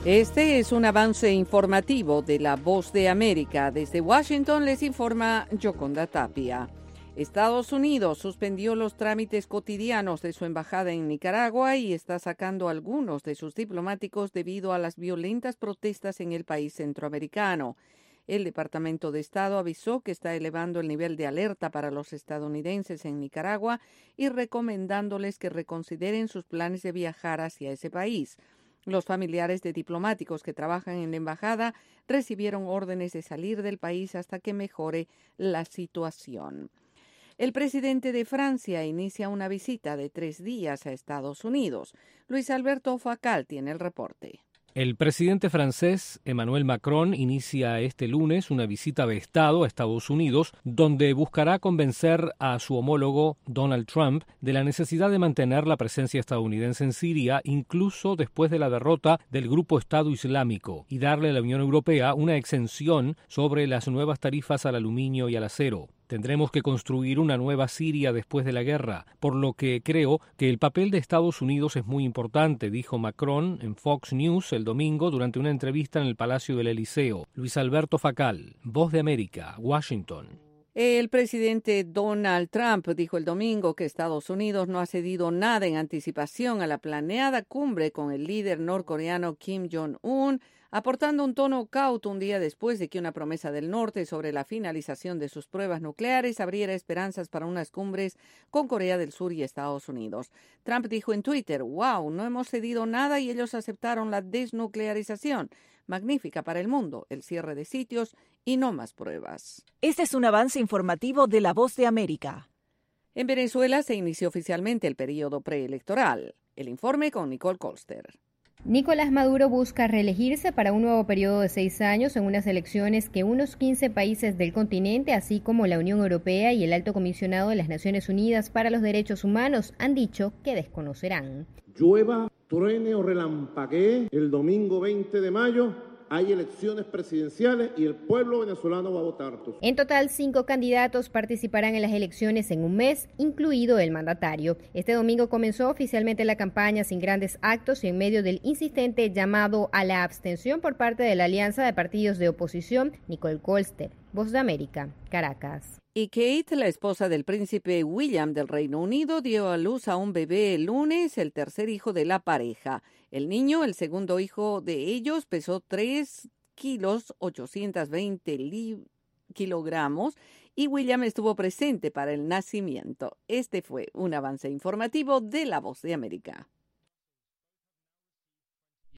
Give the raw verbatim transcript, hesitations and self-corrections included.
Este es un avance informativo de La Voz de América. Desde Washington les informa Yoconda Tapia. Estados Unidos suspendió los trámites cotidianos de su embajada en Nicaragua y está sacando a algunos de sus diplomáticos debido a las violentas protestas en el país centroamericano. El Departamento de Estado avisó que está elevando el nivel de alerta para los estadounidenses en Nicaragua y recomendándoles que reconsideren sus planes de viajar hacia ese país. Los familiares de diplomáticos que trabajan en la embajada recibieron órdenes de salir del país hasta que mejore la situación. El presidente de Francia inicia una visita de tres días a Estados Unidos. Luis Alberto Facal tiene el reporte. El presidente francés Emmanuel Macron inicia este lunes una visita de Estado a Estados Unidos, donde buscará convencer a su homólogo Donald Trump de la necesidad de mantener la presencia estadounidense en Siria, incluso después de la derrota del grupo Estado Islámico, y darle a la Unión Europea una exención sobre las nuevas tarifas al aluminio y al acero. Tendremos que construir una nueva Siria después de la guerra, por lo que creo que el papel de Estados Unidos es muy importante, dijo Macron en Fox News el domingo durante una entrevista en el Palacio del Eliseo. Luis Alberto Facal, Voz de América, Washington. El presidente Donald Trump dijo el domingo que Estados Unidos no ha cedido nada en anticipación a la planeada cumbre con el líder norcoreano Kim Jong-un, aportando un tono cauto un día después de que una promesa del norte sobre la finalización de sus pruebas nucleares abriera esperanzas para unas cumbres con Corea del Sur y Estados Unidos. Trump dijo en Twitter: "Wow, no hemos cedido nada y ellos aceptaron la desnuclearización. Magnífica para el mundo, el cierre de sitios y no más pruebas". Este es un avance informativo de La Voz de América. En Venezuela se inició oficialmente el periodo preelectoral. El informe con Nicole Colster. Nicolás Maduro busca reelegirse para un nuevo periodo de seis años en unas elecciones que unos quince países del continente, así como la Unión Europea y el Alto Comisionado de las Naciones Unidas para los Derechos Humanos, han dicho que desconocerán. Llueva, truene o relampaguee, el domingo veinte de mayo hay elecciones presidenciales y el pueblo venezolano va a votar. En total, cinco candidatos participarán en las elecciones en un mes, incluido el mandatario. Este domingo comenzó oficialmente la campaña sin grandes actos y en medio del insistente llamado a la abstención por parte de la Alianza de Partidos de Oposición. Nicole Colster, Voz de América, Caracas. Y Kate, la esposa del príncipe William del Reino Unido, dio a luz a un bebé el lunes, el tercer hijo de la pareja. El niño, el segundo hijo de ellos, pesó tres kilos ochocientos veinte kilogramos y William estuvo presente para el nacimiento. Este fue un avance informativo de La Voz de América.